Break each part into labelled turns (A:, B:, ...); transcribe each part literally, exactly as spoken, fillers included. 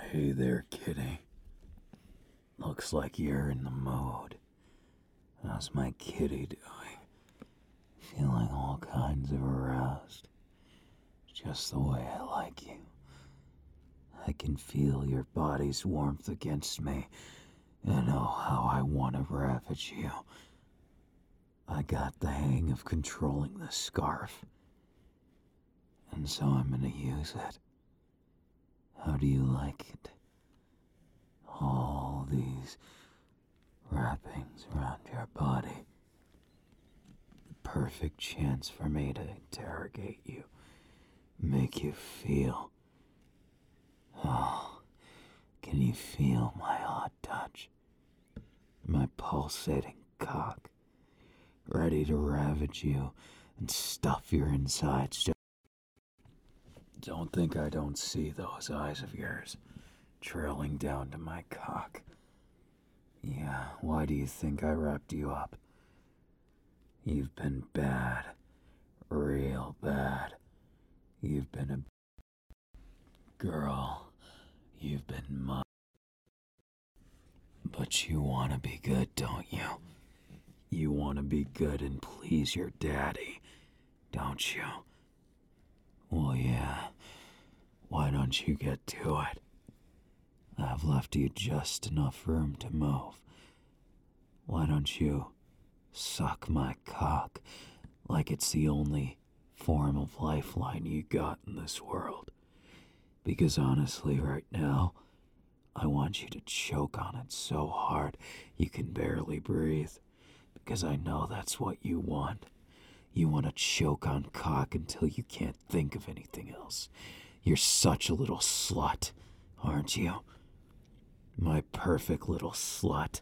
A: Hey there, kitty. Looks like you're in the mood. How's my kitty doing? Feeling all kinds of aroused. Just the way I like you. I can feel your body's warmth against me, and oh, how I want to ravage you. I got the hang of controlling the scarf, and so I'm gonna use it. How do you like it? All these wrappings around your body. The perfect chance for me to interrogate you, make you feel. Oh, can you feel my hot touch? My pulsating cock, ready to ravage you and stuff your insides. Just don't think I don't see those eyes of yours trailing down to my cock. Yeah, why do you think I wrapped you up? You've been bad. Real bad. You've been a girl. You've been mine. But you want to be good, don't you? You want to be good and please your daddy, don't you? Well, yeah. Why don't you get to it? I've left you just enough room to move. Why don't you suck my cock like it's the only form of lifeline you got in this world? Because honestly, right now, I want you to choke on it so hard you can barely breathe. Because I know that's what you want. You want to choke on cock until you can't think of anything else. You're such a little slut, aren't you? My perfect little slut.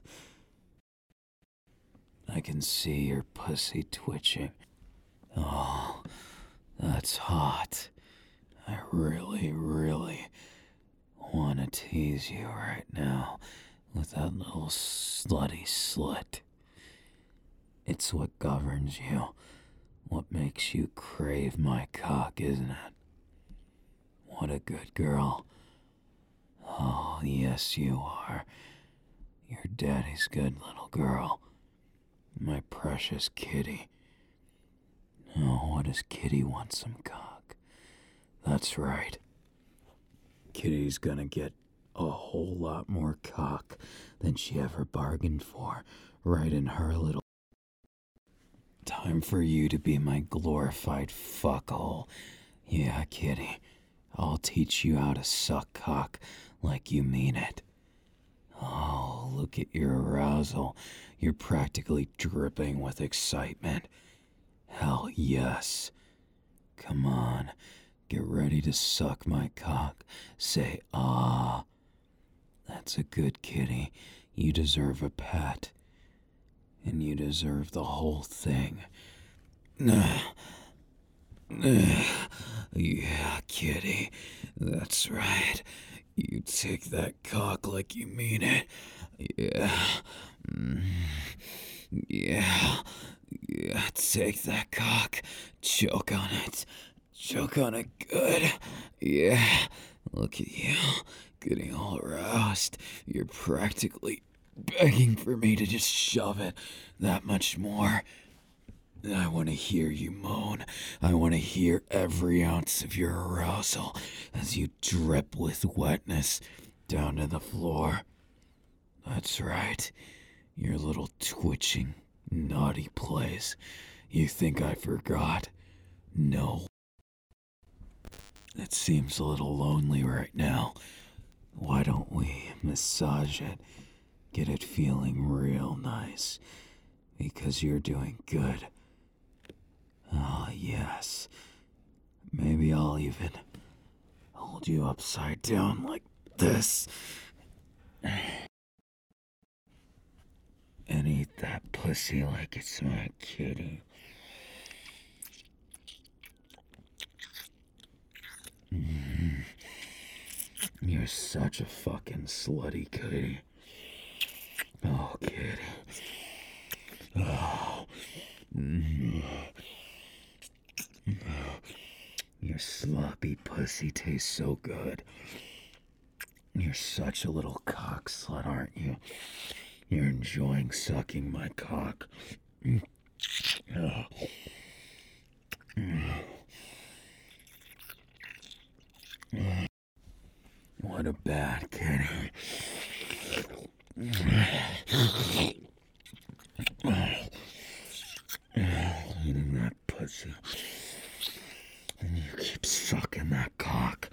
A: I can see your pussy twitching. Oh, that's hot. I really, really want to tease you right now with that little slutty slit. It's what governs you, what makes you crave my cock, isn't it? What a good girl. Oh, yes, you are. You're daddy's good little girl. My precious kitty. Oh, what does Kitty want? Some cock? That's right. Kitty's gonna get a whole lot more cock than she ever bargained for, right in her little... Time for you to be my glorified fuckhole. Yeah, Kitty. I'll teach you how to suck cock like you mean it. Oh, look at your arousal. You're practically dripping with excitement. Hell yes. Come on, get ready to suck my cock. Say ah. That's a good kitty. You deserve a pet. And you deserve the whole thing. Yeah, kitty. That's right. You take that cock like you mean it. Yeah. Mm. Yeah. Yeah, take that cock. Choke on it. Choke on it good. Yeah. Look at you. Getting all aroused. You're practically begging for me to just shove it that much more. I want to hear you moan. I want to hear every ounce of your arousal as you drip with wetness down to the floor. That's right. Your little twitching, naughty plays. You think I forgot? No. It seems a little lonely right now. Why don't we massage it? Get it feeling real nice. Because you're doing good. Oh, yes. Maybe I'll even hold you upside down like this. And eat that pussy like it's my kitty. Mm. You're such a fucking slutty kitty. Oh, kitty. Oh. Mm. Your sloppy pussy tastes so good. You're such a little cock slut, aren't you? You're enjoying sucking my cock. Oh. What a bad kitty. Eating that pussy. And you keep sucking that cock.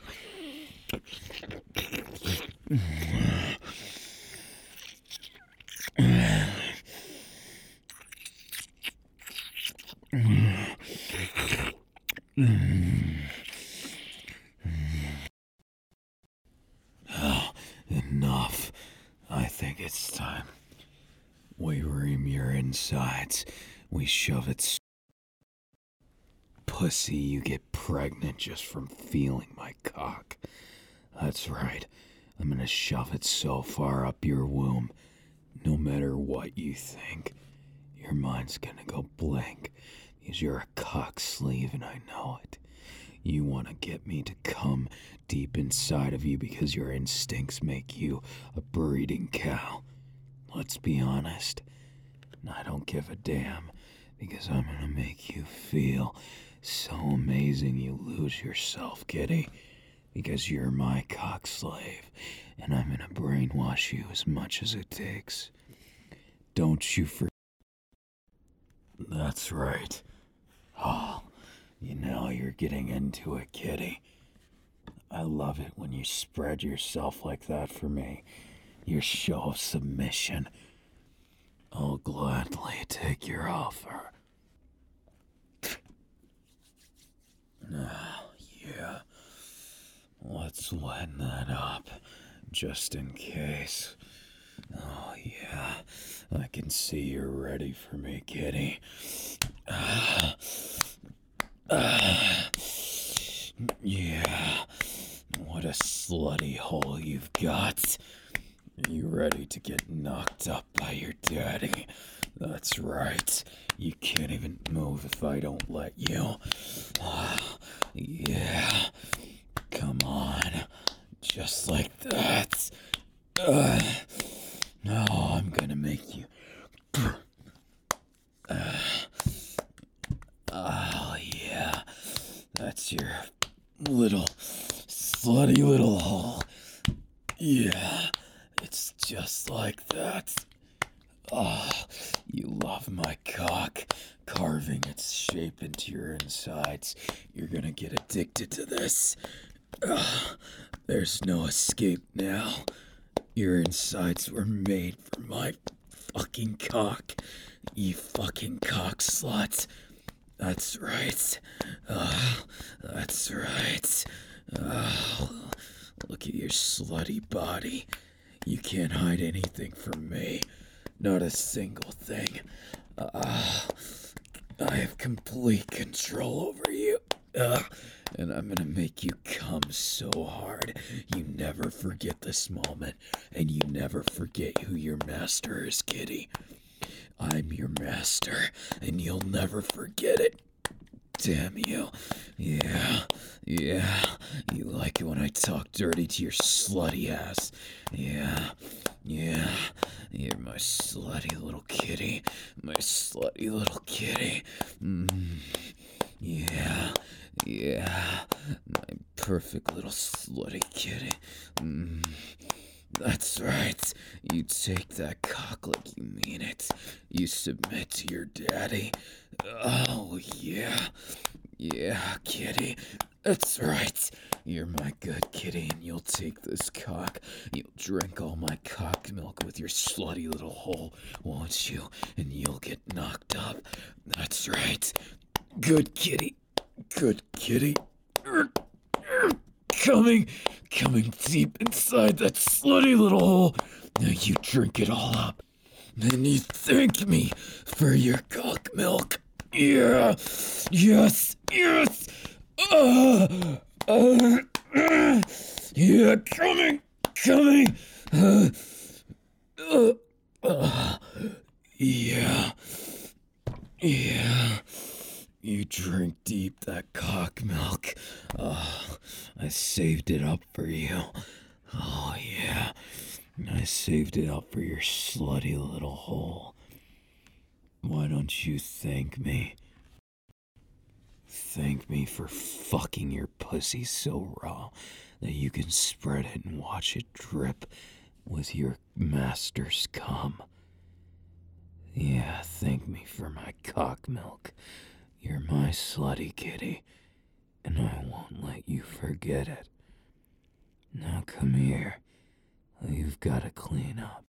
A: Oh, enough. I think it's time. We ream your insides. We shove it. S- Pussy, you get pregnant just from feeling my cock. That's right. I'm gonna shove it so far up your womb. No matter what you think, your mind's gonna go blank. Because you're a cock sleeve and I know it. You want to get me to come deep inside of you because your instincts make you a breeding cow. Let's be honest. I don't give a damn because I'm gonna make you feel so amazing you lose yourself, kitty. Because you're my cock slave and I'm gonna brainwash you as much as it takes. Don't you forget. That's right. Oh, you know you're getting into it, kitty. I love it when you spread yourself like that for me. Your show of submission. I'll gladly take your offer. Ah, yeah. Let's line that up, just in case. Oh, yeah. I can see you're ready for me, kitty. Ah. Ah. Yeah. What a slutty hole you've got. You ready to get knocked up by your daddy? That's right. You can't even move if I don't let you. Ah, yeah. Come on. Just like that. Uh, no, I'm gonna make you. Uh, oh, yeah. That's your little, slutty little hole. Yeah, it's just like that. Oh, you love my cock, carving its shape into your insides. You're gonna get addicted to this. Ugh, there's no escape now. Your insides were made for my fucking cock. You fucking cock slut. That's right. Uh, that's right. Uh, look at your slutty body. You can't hide anything from me. Not a single thing. Uh, I have complete control over you. Uh, and I'm gonna make you come so hard you never forget this moment, and you never forget who your master is, kitty. I'm your master, and you'll never forget it. Damn you. Yeah, yeah. You like it when I talk dirty to your slutty ass. Yeah, yeah. You're my slutty little kitty. My slutty little kitty. Mm. Yeah, yeah. My perfect little slutty kitty. Mm. That's right. You take that cock like you mean it. You submit to your daddy. Oh, yeah. Yeah, kitty. That's right. You're my good kitty, and you'll take this cock. You'll drink all my cock milk with your slutty little hole, won't you? And you'll get knocked up. That's right. Good kitty. Good kitty. Coming, coming deep inside that slutty little hole. Now you drink it all up. Then you thank me for your cock milk. Yeah, yes, yes. Uh, uh, uh, yeah, coming, coming. Uh, uh, uh, yeah, yeah. You drink deep that cock milk. Oh, I saved it up for you. Oh, yeah. I saved it up for your slutty little hole. Why don't you thank me? Thank me for fucking your pussy so raw that you can spread it and watch it drip with your master's cum. Yeah, thank me for my cock milk. You're my slutty kitty, and I won't let you forget it. Now come here. You've got to clean up.